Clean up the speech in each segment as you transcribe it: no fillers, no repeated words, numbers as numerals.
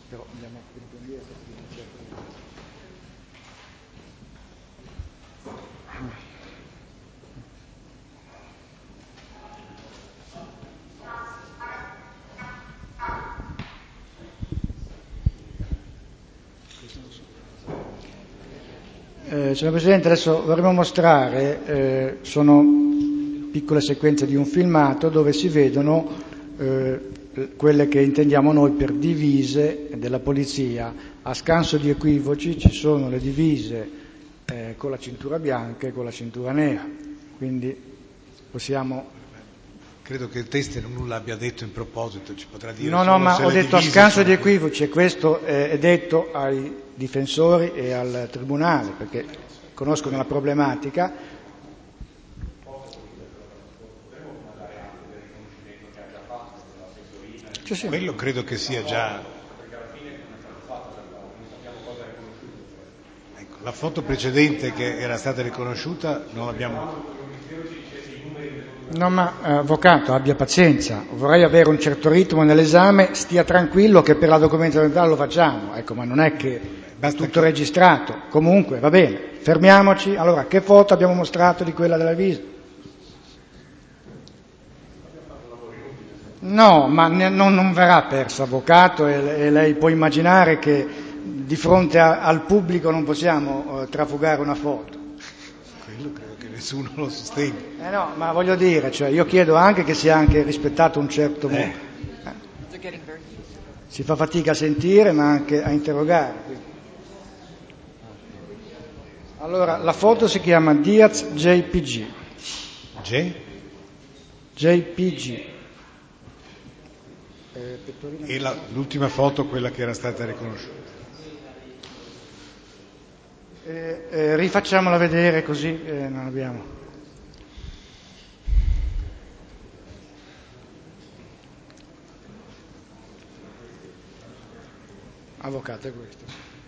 Però andiamo un po' indietro per iniziare prima. Signor Presidente, adesso vorremmo mostrare, sono piccole sequenze di un filmato dove si vedono quelle che intendiamo noi per divise della polizia. A scanso di equivoci ci sono le divise con la cintura bianca e con la cintura nera, quindi possiamo... Credo che il teste nulla abbia detto in proposito, ci potrà dire No, solo ma se ho le detto a divise scanso sono di equivoci, e questo è detto ai difensori e al Tribunale, perché conoscono la problematica. Sì. Quello credo che sia già... Ecco, la foto precedente che era stata riconosciuta non l'abbiamo... No, ma avvocato, abbia pazienza, vorrei avere un certo ritmo nell'esame, stia tranquillo che per la documentazione lo facciamo, ecco, ma non è che è tutto registrato. Comunque, va bene, fermiamoci. Allora, che foto abbiamo mostrato di quella della Visa? No, ma non verrà persa, avvocato, e lei può immaginare che di fronte al pubblico non possiamo trafugare una foto. Quello credo che nessuno lo sostenga. No, ma voglio dire, cioè, io chiedo anche che sia anche rispettato un certo Si fa fatica a sentire, ma anche a interrogare. Quindi. Allora, la foto si chiama Diaz JPG. JPG. E l'ultima foto, quella che era stata riconosciuta. Rifacciamola vedere così non abbiamo. Avvocato è questo.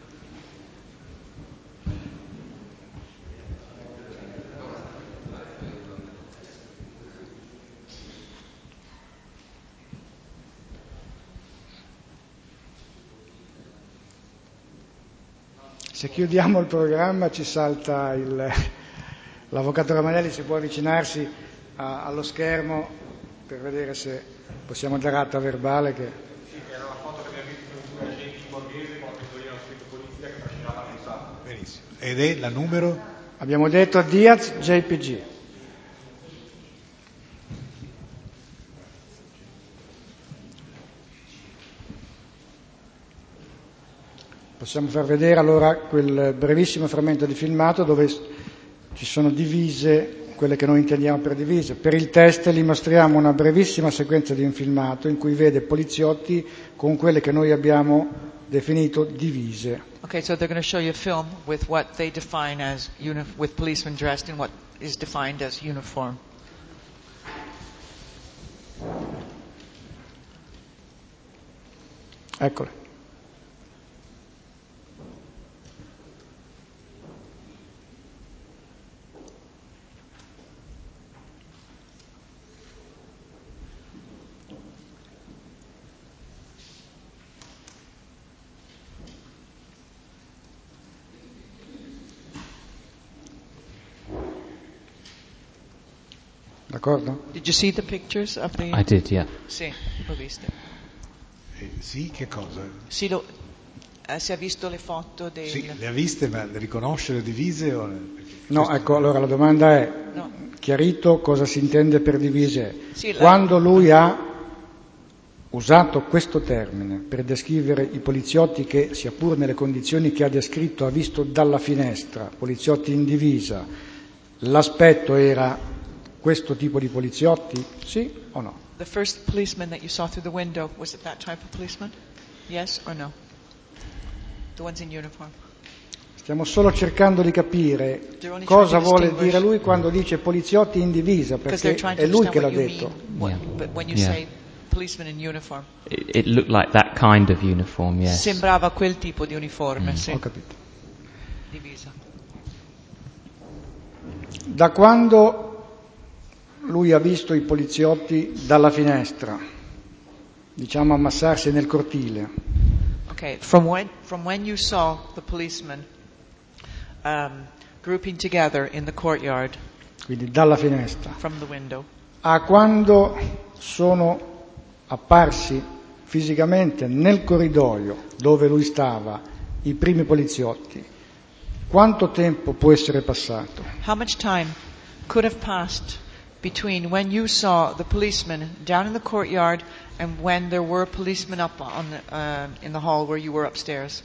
Se chiudiamo il programma ci salta l'avvocato Ramanelli, si può avvicinarsi allo schermo per vedere se possiamo dare atto verbale che... Sì, era la foto che abbiamo visto con due agenti in borghese con la pentolina scritto polizia che trascinava la testata. Benissimo. Ed è la numero? Abbiamo detto Diaz JPG. Possiamo far vedere allora quel brevissimo frammento di filmato dove ci sono divise, quelle che noi intendiamo per divise. Per il test gli mostriamo una brevissima sequenza di un filmato in cui vede poliziotti con quelle che noi abbiamo definito divise. Okay, so they're going to show you a film with what they define as with policemen dressed in what is defined as uniform. Eccole. D'accordo? Did you see the pictures of the... I did, yeah. Sì, l'ho viste. Sì, che cosa? Sì, si è visto le foto dei... Sì, le ha viste, ma le riconosce le divise? No, ecco, allora la domanda è, chiarito cosa si intende per divise. Sì, quando lui ha usato questo termine per descrivere i poliziotti che, sia pur nelle condizioni che ha descritto, ha visto dalla finestra, poliziotti in divisa, l'aspetto era questo tipo di poliziotti? Sì o no? The first policeman that you saw through the window, was it that type of policeman? Yes or no? The ones in uniform. Stiamo solo cercando di capire cosa vuole dire lui quando dice poliziotti in divisa, perché è lui che l'ha detto. But when you say policeman in uniform. It looked like that kind of uniform, yes. Sembrava quel tipo di uniforme, sì. Ho capito. Divisa. Da quando lui ha visto i poliziotti dalla finestra, diciamo ammassarsi nel cortile, Okay, from when you saw the policemen grouping together in the courtyard quindi dalla finestra, from the window, a quando sono apparsi fisicamente nel corridoio dove lui stava i primi poliziotti, quanto tempo può essere passato? how much time could have passed between when you saw the policemen down in the courtyard and when there were policemen up on in the hall where you were upstairs?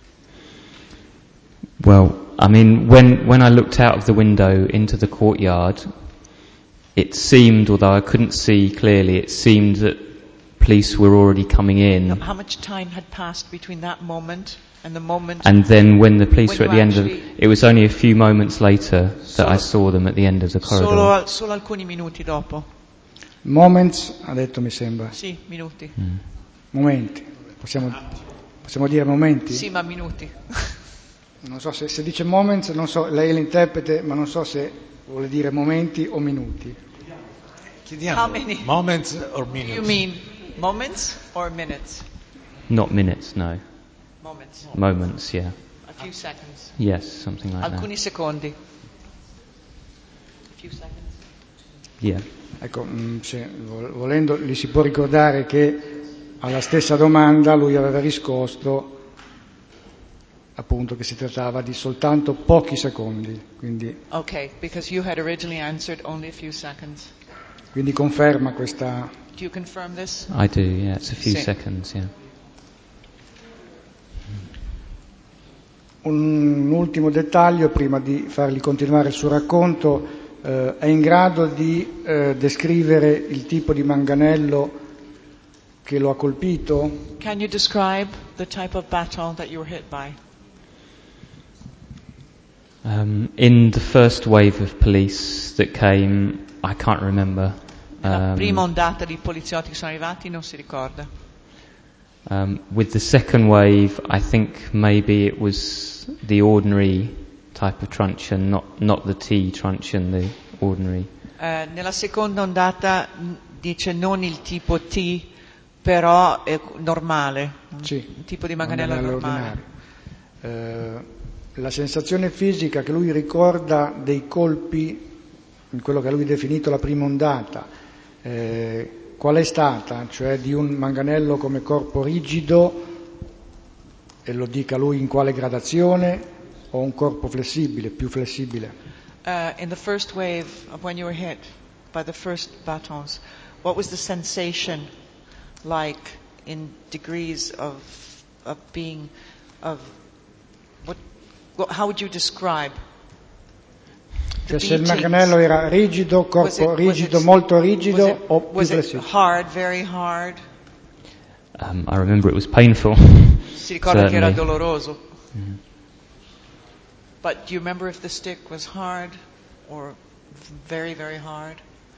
Well, I mean, when I looked out of the window into the courtyard, it seemed, although I couldn't see clearly, it seemed that police were already coming in. How much time had passed between that moment and the moment? And then when the police when were at the you end of it was only a few moments later that I saw them at the end of the corridor. Solo alcuni minuti dopo. Moments, ha detto mi sembra. Sì, minuti. Momenti. Possiamo dire momenti? Sì, ma minuti. Non so se dice moments, non so, lei è l'interprete, ma non so se vuole dire momenti o minuti. Chiediamo. How many? Moments or minutes? You mean moments or minutes? Not minutes, no. Moments. Moments, yeah. A few seconds. Yes, something like Alcuni secondi. A few seconds. that. Yeah. Ecco, se, volendo, gli si può ricordare che alla stessa domanda lui aveva risposto appunto che si trattava di soltanto pochi secondi, quindi Okay, because you had originally answered only a few seconds. conferma questa. Do you confirm this? I do, yeah. It's a few Sì. seconds, yeah. Un ultimo dettaglio prima di fargli continuare il suo racconto, è in grado di descrivere il tipo di manganello che lo ha colpito? Can you describe the type of baton that you were hit by? In the first wave of police that came, I can't remember. La prima ondata di poliziotti che sono arrivati non si ricorda. With the second wave, I think maybe it was the ordinary type of truncheon, not the T truncheon, the ordinary. Nella seconda ondata dice non il tipo T, però è normale, sì, il tipo di manganello normale. La sensazione fisica che lui ricorda dei colpi, in quello che lui ha definito la prima ondata, qual è stata? Cioè di un manganello come corpo rigido, e lo dica lui in quale gradazione, o un corpo flessibile, più flessibile? In the first wave of when you were hit by the first batons, what was the sensation like in degrees of being of how would you describe the Cioè se il beatings? manganello era rigido, corpo rigido, molto rigido o più flessibile? Was it hard, very hard? I remember it was painful. Si ricorda che era Certainly. doloroso. But do you remember if the stick was hard or very, very hard?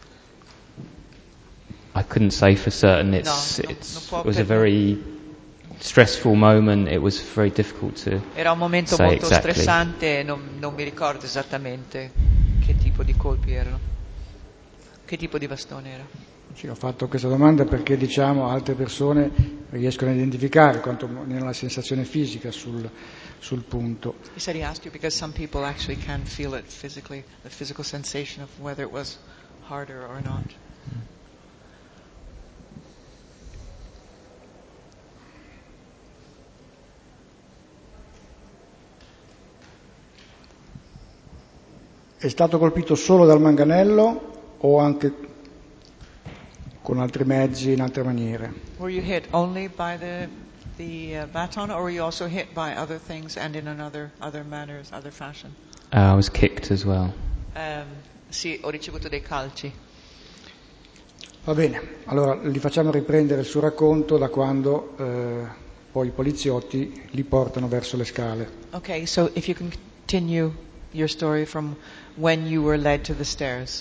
I couldn't say for certain. It was a very stressful moment. It was very difficult to Era un momento say molto exactly. stressante e non mi ricordo esattamente che tipo di colpi erano, che tipo di bastone era. Sì, ho fatto questa domanda perché diciamo altre persone riescono a identificare quanto nella sensazione fisica sul punto. He said he asked you because some people actually can feel it physically, the physical sensation of whether it was harder or not. È stato colpito solo dal manganello o anche con altri mezzi, in altre maniere? Were you hit only by the baton, or were you also hit by other things and in other manners, other fashion? I was kicked as well. Sì, ho ricevuto dei calci. Va bene, allora gli facciamo riprendere il suo racconto da quando poi i poliziotti li portano verso le scale. Okay, so if you can continue your story from when you were led to the stairs.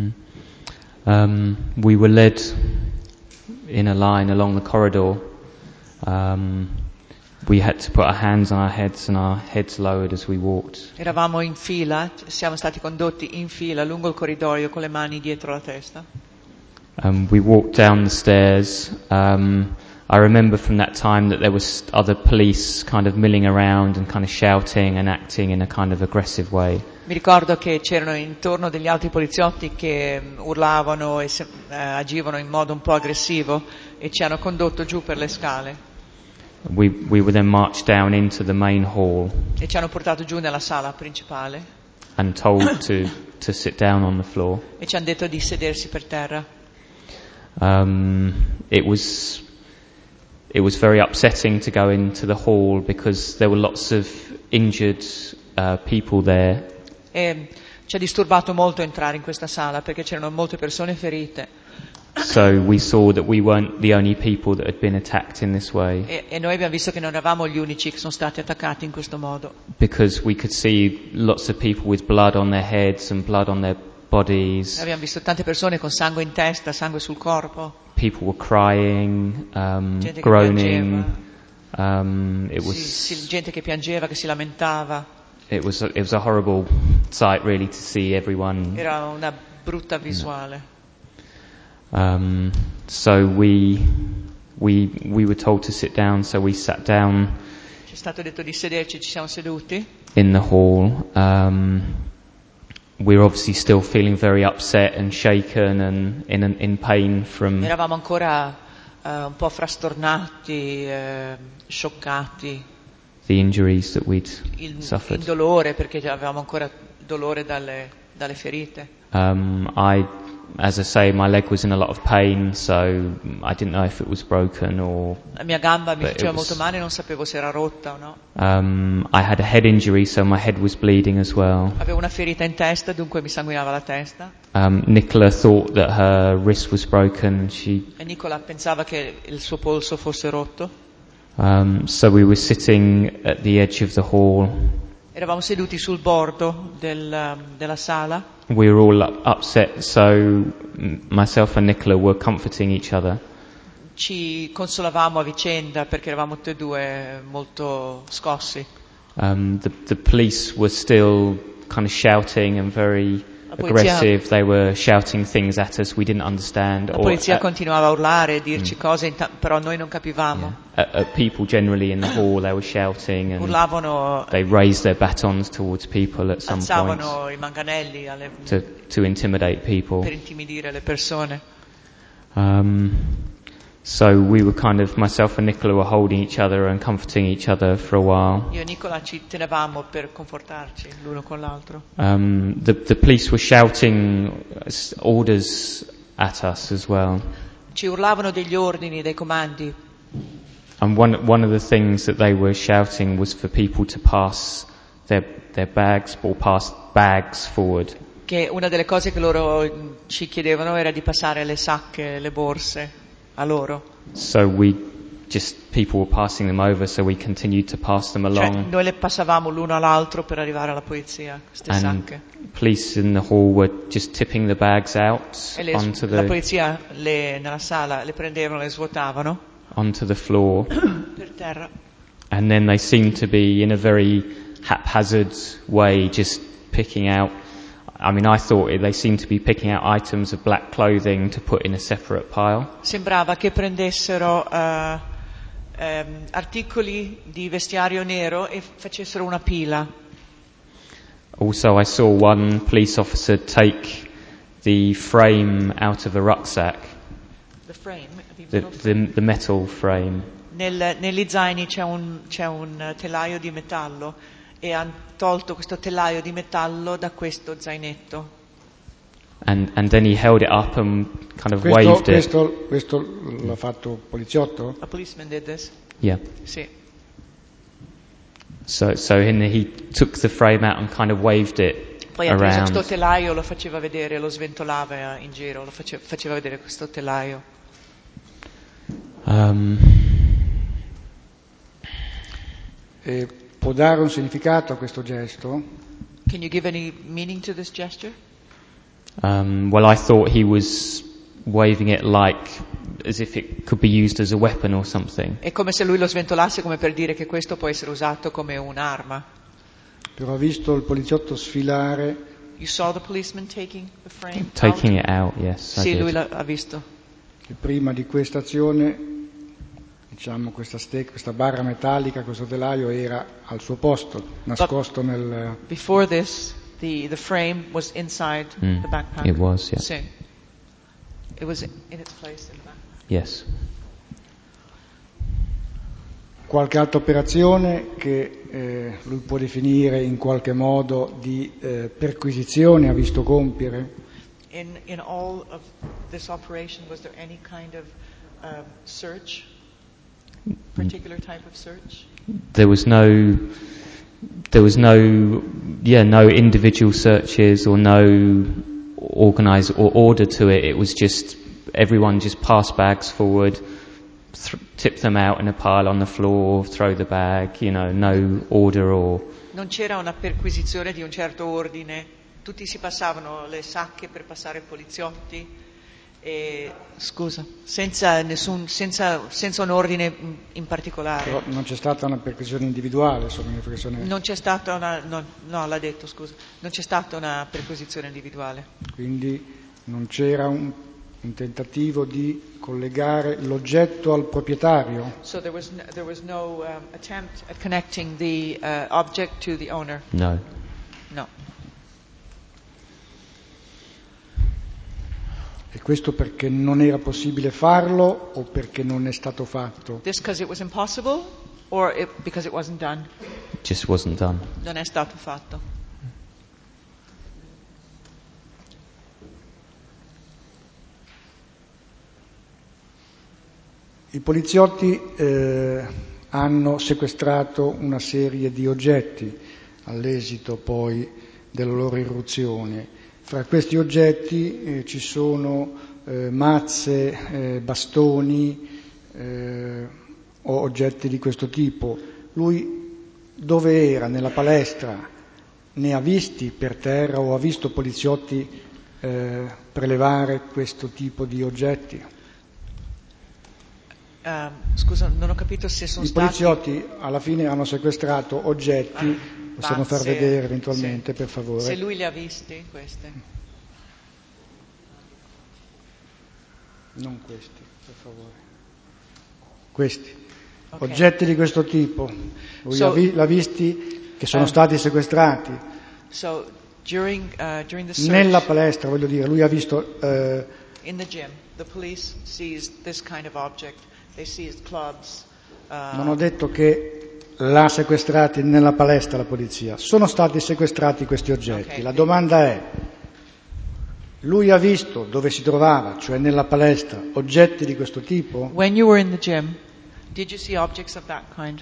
We were led in a line along the corridor. We had to put our hands on our heads and our heads lowered as we walked. Eravamo in fila, siamo stati condotti in fila lungo il corridoio con le mani dietro la testa. We walked down the stairs. I remember from that time that there was other police kind of milling around and kind of shouting and acting in a kind of aggressive way. Mi ricordo che c'erano intorno degli altri poliziotti che urlavano e agivano in modo un po' aggressivo e ci hanno condotto giù per le scale We were then marched down into the main hall e ci hanno portato giù nella sala principale and told to sit down on the floor. e ci hanno detto di sedersi per terra. It was very upsetting to go into the hall because there were lots of injured people there. E ci ha disturbato molto entrare in questa sala perché c'erano molte persone ferite. So we saw that we weren't the only people that had been attacked in this way. E noi abbiamo visto che non eravamo gli unici che sono stati attaccati in questo modo. Because we could see lots of people with blood on their heads and blood on their bodies. Abbiamo visto tante persone con sangue in testa, sangue sul corpo. People were crying, Gente che groaning. Gente che piangeva, che si lamentava. It was a horrible sight, really, to see everyone. Era una brutta visuale. So we were told to sit down, so we sat down. Ci è stato detto di sederci, ci siamo seduti. In the hall. We're obviously still feeling very upset and shaken and in pain from. Eravamo ancora un po' frastornati, scioccati. The injuries that we'd suffered. Il dolore, perché avevamo ancora dolore dalle ferite. As I say, my leg was in a lot of pain, so I didn't know if it was broken or. La mia gamba mi faceva molto male, non sapevo se era rotta o no. I had a head injury, so my head was bleeding as well. Avevo una ferita in testa, dunque mi sanguinava la testa. Nicola thought that her wrist was broken. E Nicola pensava che il suo polso fosse rotto. So we were sitting at the edge of the hall. Eravamo seduti sul bordo della sala. We were all upset, so myself and Nicola were comforting each other. Ci consolavamo a vicenda perché eravamo tutti e due molto scossi. The police were still kind of shouting and very aggressive. They were shouting things at us we didn't understand. La polizia continuava a urlare e dirci cose, però noi non capivamo. At people generally in the hall, they were shouting and urlavano. They raised their batons towards people at some point. Alzavano i manganelli to intimidate people. Per intimidire le persone. So we were kind of, myself and Nicola were holding each other and comforting each other for a while. Io e Nicola ci tenevamo per confortarci l'uno con l'altro. The police were shouting orders at us as well. Ci urlavano degli ordini, dei comandi. And one of the things that they were shouting was for people to pass their bags or pass bags forward. Che una delle cose che loro ci chiedevano era di passare le sacche, le borse a loro. So people were passing them over, so we continued to pass them along. Cioè, noi le passavamo l'uno all'altro per arrivare alla polizia, queste sacche. Police in the hall were just tipping the bags out onto la polizia nella sala le prendevano, le svuotavano onto the floor. Per terra. And then they seemed to be in a very haphazard way just picking out. I mean, I thought they seemed to be picking out items of black clothing to put in a separate pile. Sembrava che prendessero articoli di vestiario nero e facessero una pila. Also, I saw one police officer take the frame out of a rucksack. The frame? The metal frame. Negli zaini c'è un telaio di metallo. E hanno tolto questo telaio di metallo da questo zainetto. And then he held it up and kind of waved it. Questo l'ha fatto il poliziotto? A policeman did this? Yeah. Sì. So he took the frame out and kind of waved it Poi around. Ha preso questo telaio, lo faceva vedere, lo sventolava in giro, lo faceva vedere questo telaio. Può dare un significato a questo gesto? Can you give any meaning to this gesture? Well, I thought he was waving it like as if it could be used as a weapon or something. È come se lui lo sventolasse come per dire che questo può essere usato come un'arma. Però ha visto il poliziotto sfilare. You saw the policeman taking the frame Taking out? It out, yes. Sì, I did. lui l'ha visto. Che prima di questa azione diciamo, questa barra metallica, questo telaio era al suo posto, nascosto nel... Before this, the frame was inside the backpack. It was, yeah. So, it was in its place in the backpack. Yes. Qualche altra operazione che lui può definire in qualche modo di perquisizione ha visto compiere? In all of this operation, was there any kind of search, particular type of search? There was no individual searches or no organised or order to it. It was just everyone just passed bags forward, tip them out in a pile on the floor, throw the bag, no order or... Non c'era una perquisizione di un certo ordine, tutti si passavano le sacche per passare ai poliziotti, senza un ordine in particolare. Però non c'è stata una perquisizione individuale, Non c'è stata l'ha detto, scusa. Non c'è stata una perquisizione individuale. Quindi non c'era un tentativo di collegare l'oggetto al proprietario? So there was no attempt at connecting the object to the owner? No. No. E questo perché non era possibile farlo o perché non è stato fatto? This because it was impossible or because it wasn't done? Just wasn't done. Non è stato fatto. I poliziotti hanno sequestrato una serie di oggetti all'esito poi della loro irruzione. Fra questi oggetti ci sono mazze, bastoni o oggetti di questo tipo. Lui dove era? Nella palestra? Ne ha visti per terra o ha visto poliziotti prelevare questo tipo di oggetti? Scusa, non ho capito se sono stati... I poliziotti alla fine hanno sequestrato oggetti, possiamo far vedere eventualmente, sì. Per favore. Se lui li ha visti, questi. Non questi, per favore. Questi. Okay. Oggetti di questo tipo. Lui l'ha visti che sono stati sequestrati. So, during the search... Nella palestra, voglio dire, lui ha visto... in the gym, the police seized this kind of object. They seized clubs. Non ho detto che l'ha sequestrati nella palestra la polizia. Sono stati sequestrati questi oggetti. Okay. La domanda è: lui ha visto dove si trovava, cioè nella palestra, oggetti di questo tipo? When you were in the gym, did you see objects of that kind?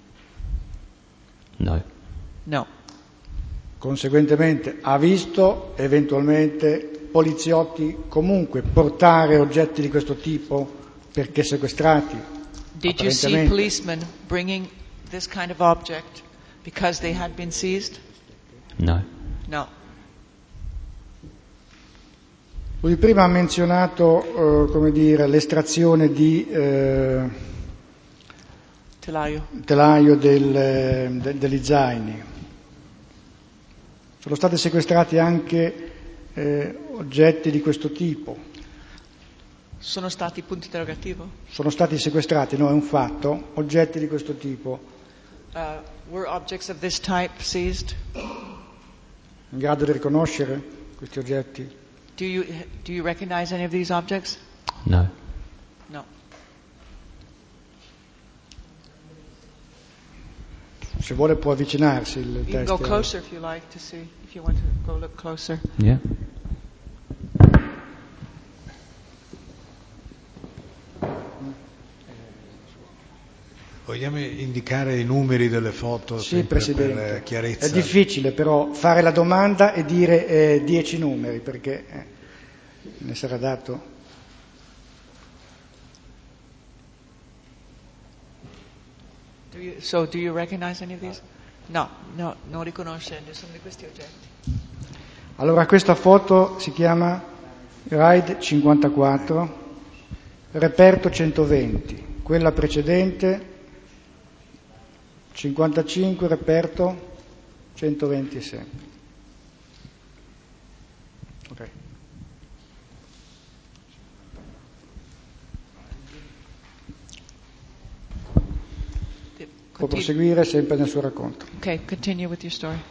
No. No. Conseguentemente ha visto eventualmente poliziotti comunque portare oggetti di questo tipo perché sequestrati? Did you see policemen bringing this kind of object because they had been seized? No. No. Lui prima ha menzionato, l'estrazione di telaio degli zaini. Sono stati sequestrati anche oggetti di questo tipo. Sono stati punto interrogativo? Sono stati sequestrati, no, è un fatto, oggetti di questo tipo. Were objects of this type seized? In grado di riconoscere questi oggetti? Do you recognize any of these objects? No. No. Se vuole può avvicinarsi il You can testo. go closer if you like to see, if you want to go look closer. Yeah. Vogliamo indicare i numeri delle foto? Sì, Presidente. Per chiarezza. È difficile però fare la domanda e dire 10 numeri, perché ne sarà dato. Do you recognize any of these? No, non riconosce nessuno di questi oggetti. Allora questa foto si chiama Ride 54, reperto 120, quella precedente 55, reperto 126. Ok. Può proseguire sempre nel suo racconto. Okay, continue with your story.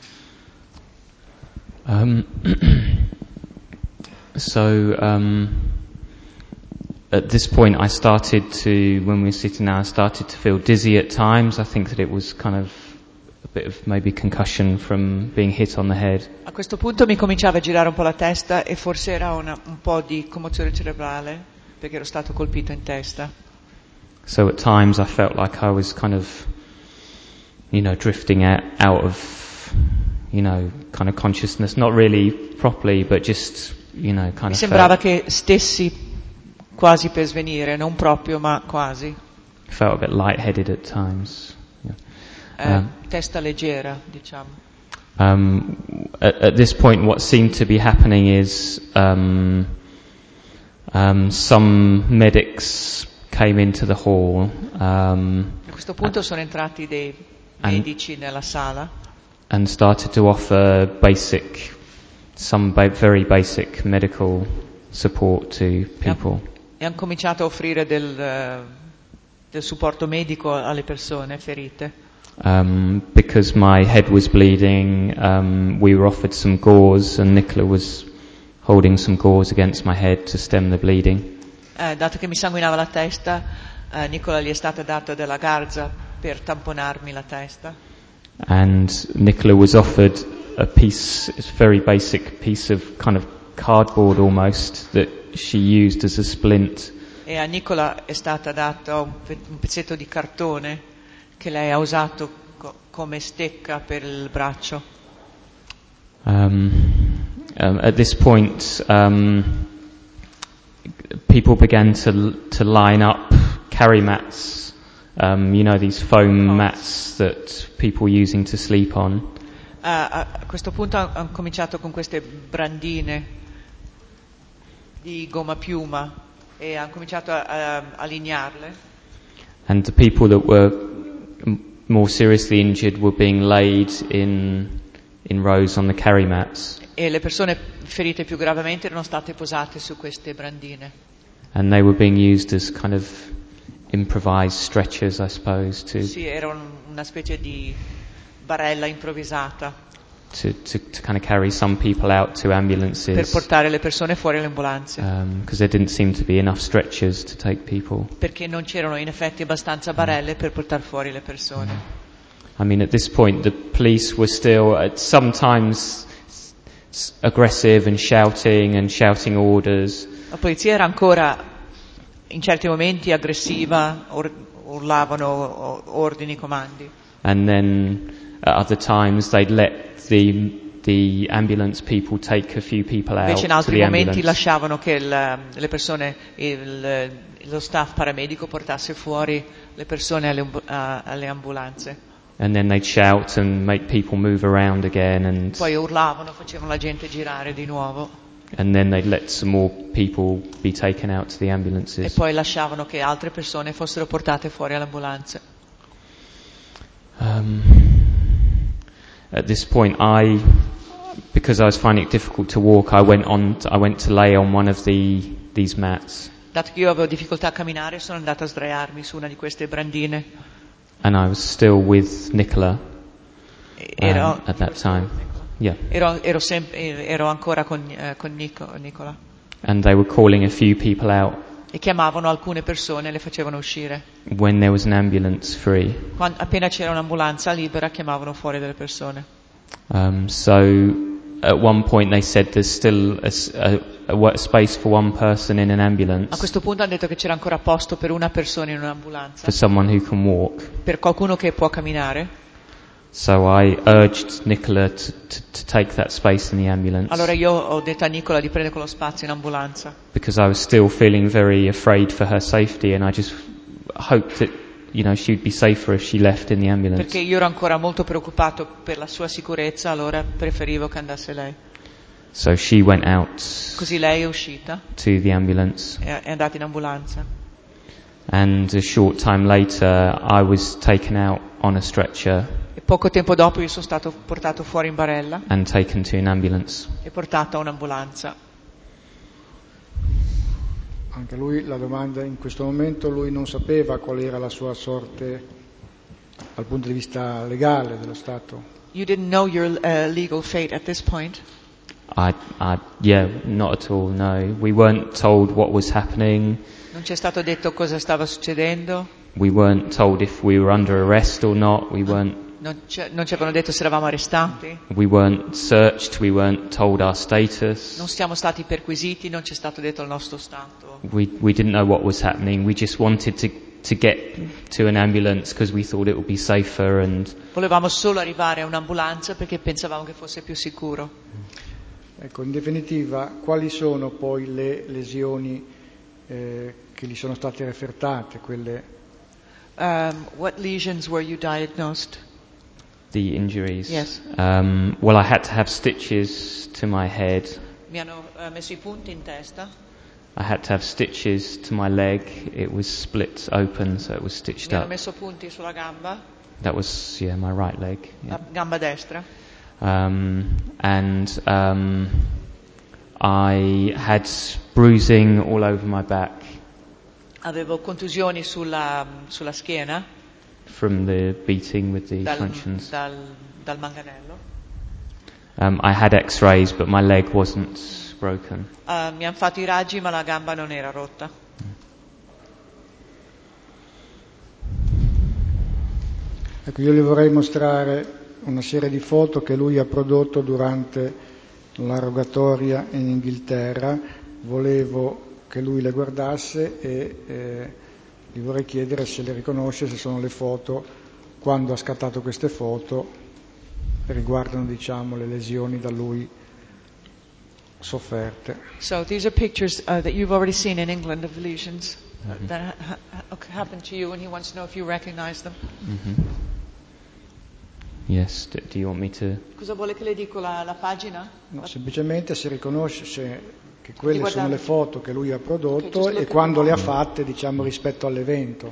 At this point I started to, when we were sitting there, I started to feel dizzy at times. I think that it was kind of a bit of maybe concussion from being hit on the head. A questo punto mi cominciava a girare un po' la testa e forse era un po' di commozione cerebrale perché ero stato colpito in testa. So at times I felt like I was kind of, drifting out of, kind of consciousness, not really properly, but just, kind Mi of sembrava che stessi quasi per svenire, non proprio, ma quasi. felt a bit lightheaded at times. Yeah. Testa leggera, diciamo. At this point what seemed to be happening is some medics came into the hall. A questo punto sono entrati dei medici nella sala And started to offer very basic medical support to people. e hanno cominciato a offrire del supporto medico alle persone ferite. Because my head was bleeding, we were offered some gauze, and Nicola was holding some gauze against my head to stem the bleeding. Dato che mi sanguinava la testa, Nicola gli è stata data della garza per tamponarmi la testa. And Nicola was offered a very basic piece of kind of cardboard almost, that she used as a splint. E a Nicola è stata data un pezzetto di cartone che lei ha usato come stecca per il braccio. At this point, people began to line up carry mats, these foam mats that people were using to sleep on. A questo punto hanno cominciato con queste brandine di gomma piuma e hanno cominciato a allinearle. And the people that were more seriously injured were being laid in rows on the carry mats. E le persone ferite più gravemente erano state posate su queste brandine. And they were being used as kind of improvised stretchers, I suppose, Sì, era una specie di barella improvvisata to kind of carry some people out to ambulances. per portare le persone fuori alle ambulanze. Because there didn't seem to be enough stretchers to take people. Perché non c'erano in effetti abbastanza barelle per portare fuori le persone. I mean, at this point, the police were still sometimes aggressive and shouting orders. La polizia era ancora in certi momenti aggressiva, urlavano ordini, comandi. And then at other times they'd let the ambulance people take a few people out. Invece in to altri the momenti ambulance. lasciavano che le persone, lo staff paramedico portasse fuori le persone alle ambulanze. And then they'd shout and make people move around again, and Poi urlavano, facevano la gente girare di nuovo then they'd let some more people be taken out to the e ambulances. poi lasciavano che altre persone fossero portate fuori alle ambulanze. At this point, because I was finding it difficult to walk, I went to lay on one of these mats. Dato che io avevo difficoltà a camminare, sono andata a sdraiarmi su una di queste brandine. And I was still with Nicola Ero at that time. Yeah. ero ancora con Nicola. And they were calling a few people out E chiamavano alcune persone e le facevano uscire. when there was an ambulance free. Appena c'era un'ambulanza libera, chiamavano fuori delle persone. So at one point they said there's still a space for one person in an A ambulance questo punto hanno detto che c'era ancora posto per una persona in un'ambulanza, for someone who can walk. per qualcuno che può camminare. So I urged Nicola to take that space in the ambulance, Allora io ho detto a Nicola di prendere quello spazio in ambulanza, because I was still feeling very afraid for her safety, and I just hoped that she'd be safer if she left in the ambulance. perché io ero ancora molto preoccupato per la sua sicurezza, allora preferivo che andasse lei. So she went out Così lei è uscita, to the ambulance, è andata in ambulanza. and a short time later I was taken out on a stretcher E poco tempo dopo io sono stato portato fuori in barella and taken to an ambulance. e portato a un'ambulanza. Anche lui, la domanda in questo momento, lui non sapeva qual era la sua sorte dal punto di vista legale dello Stato? You didn't know your legal fate at this point? Yeah, not at all, no. We weren't told what was happening. Non ci è stato detto cosa stava succedendo? We weren't told if we were under arrest or not. Non ci avevano detto se eravamo arrestati? We weren't searched. We weren't told our status. Non siamo stati perquisiti, non ci è stato detto il nostro stato. We didn't know what was happening. We just wanted to get to an ambulance because we thought it would be safer and... Volevamo solo arrivare a un'ambulanza perché pensavamo che fosse più sicuro. Ecco, in definitiva, quali sono poi le lesioni che gli sono state refertate, quelle... What lesions were you diagnosed? The injuries? Yes. Well, I had to have stitches to my head. Mi hanno messo i punti in testa. I had to have stitches to my leg. It was split open, so it was stitched Mi hanno up. messo punti sulla gamba, That was, my right leg. Yeah. la gamba destra. And I had bruising all over my back Avevo contusioni sulla schiena from the beating with the truncheons. dal manganello. I had x-rays, but my leg wasn't broken. Mi hanno fatto i raggi, ma la gamba non era rotta. Ecco, io le vorrei mostrare una serie di foto che lui ha prodotto durante la rogatoria in Inghilterra. Volevo che lui le guardasse e gli vorrei chiedere se le riconosce, se sono le foto, quando ha scattato queste foto, riguardano, diciamo, le lesioni da lui sofferte. So these are pictures that you've already seen in England of lesions that happened to you, and he wants to know if you recognize them. Mm-hmm. Yes. Do you want me to? Cosa vuole che le dico, la pagina? No, semplicemente si riconosce che quelle sono guardate. le foto che lui ha prodotto Okay, e quando le ha fatte, diciamo, rispetto all'evento.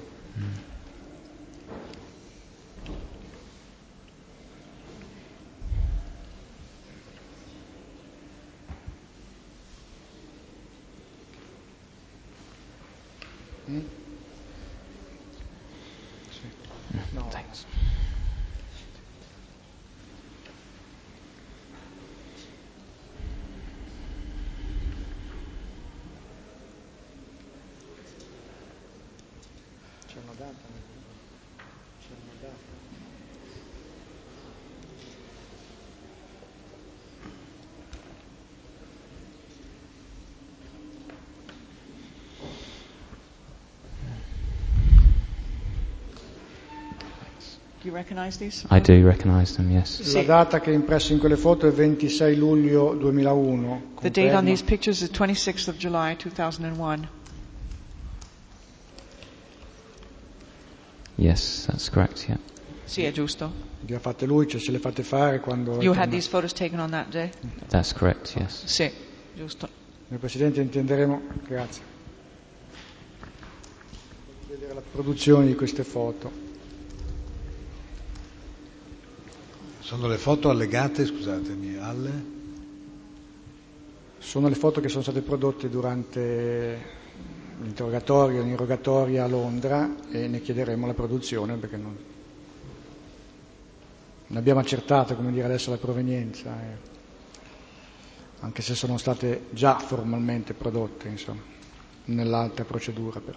No. Thanks. C'è una data? C'è una data? Do you recognize these? I do recognise them. Yes. La data che è impressa in quelle foto è 26 luglio 2001. The date on Conferma? these pictures is 26th of July 2001. Yes, that's correct. Yeah. Sì, è giusto. Le ha fatte lui, cioè se le fate fare quando... You had these photos taken on that day? That's correct. Yes. Sì, giusto. Noi Presidente intenderemo... Grazie. Vedere la produzione di queste foto. Sono le foto allegate, scusatemi, alle? Sono le foto che sono state prodotte durante l'interrogatorio, l'inrogatoria a Londra e ne chiederemo la produzione perché non abbiamo accertato, come dire, adesso la provenienza, anche se sono state già formalmente prodotte, insomma, nell'altra procedura però.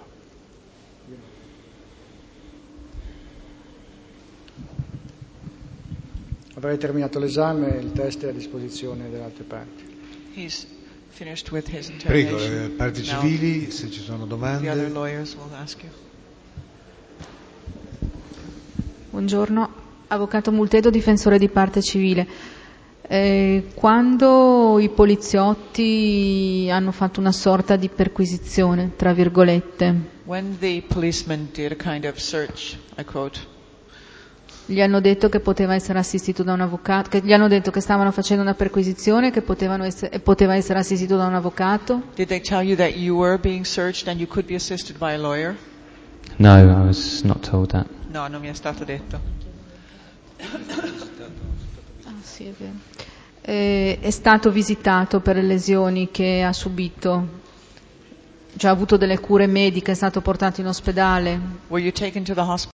Avrei terminato l'esame e il test è a disposizione delle altre parti. He's finished with his Prego, interrogation. parti Now, civili, se ci sono the other domande. lawyers will ask you. Buongiorno, avvocato Multedo, difensore di parte civile. Quando i poliziotti hanno fatto una sorta di perquisizione, tra virgolette, When the policeman did a kind of search, I quote, gli hanno detto che poteva essere assistito da un avvocato, che gli hanno detto che stavano facendo una perquisizione, che poteva essere assistito da un avvocato? did they tell you that you were being searched and you could be assisted by a lawyer? No, I was not told that. No, non mi è stato detto. Ah, sì, è vero. È stato visitato per le lesioni che ha subito? Cioè ha avuto delle cure mediche, è stato portato in ospedale? Were you taken to the hospital?